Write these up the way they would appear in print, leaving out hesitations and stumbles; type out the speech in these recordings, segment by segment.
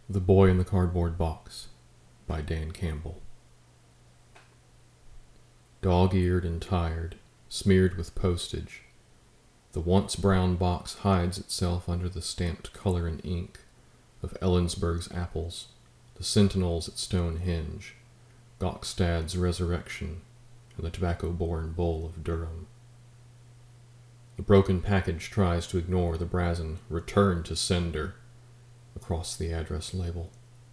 The Boy in the Cardboard Box by Dan Campbell. Dog-eared and tired, smeared with postage, the once brown box hides itself under the stamped color and ink of Ellensburg's apples, the sentinels at Stonehenge, Gokstad's resurrection, and the tobacco-born bull of Durham. The broken package tries to ignore the brazen "Return to Sender" across the address label.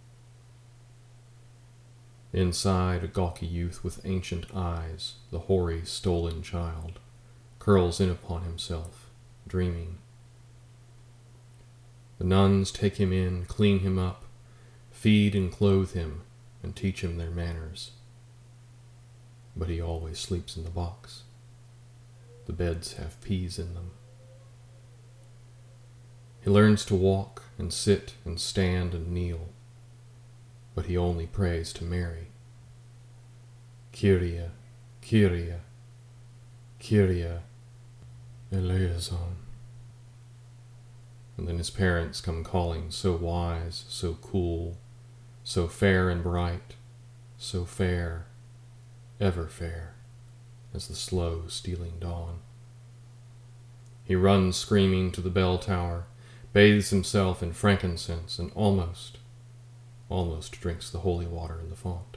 Inside, a gawky youth with ancient eyes, the hoary, stolen child, curls in upon himself, dreaming. The nuns take him in, clean him up, feed and clothe him, and teach him their manners. But he always sleeps in the box. The beds have peas in them. He learns to walk and sit and stand and kneel, but he only prays to Mary. Kyrie, Kyrie, Kyrie eleison. And then his parents come calling, so wise, so cool, so fair and bright, so fair, ever fair, as the slow stealing dawn. He runs screaming to the bell tower, bathes himself in frankincense, and almost drinks the holy water in the font.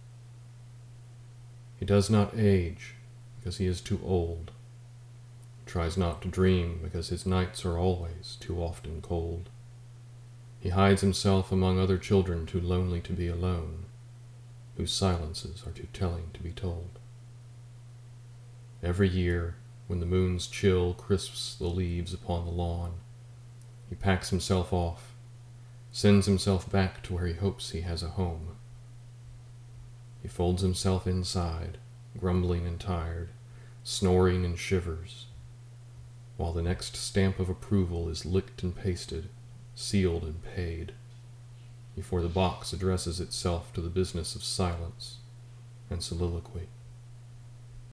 He does not age because he is too old. He tries not to dream because his nights are always too often cold. He hides himself among other children too lonely to be alone, whose silences are too telling to be told. Every year, when the moon's chill crisps the leaves upon the lawn, he packs himself off, sends himself back to where he hopes he has a home. He folds himself inside, grumbling and tired, snoring and shivers, while the next stamp of approval is licked and pasted, sealed and paid, before the box addresses itself to the business of silence and soliloquy.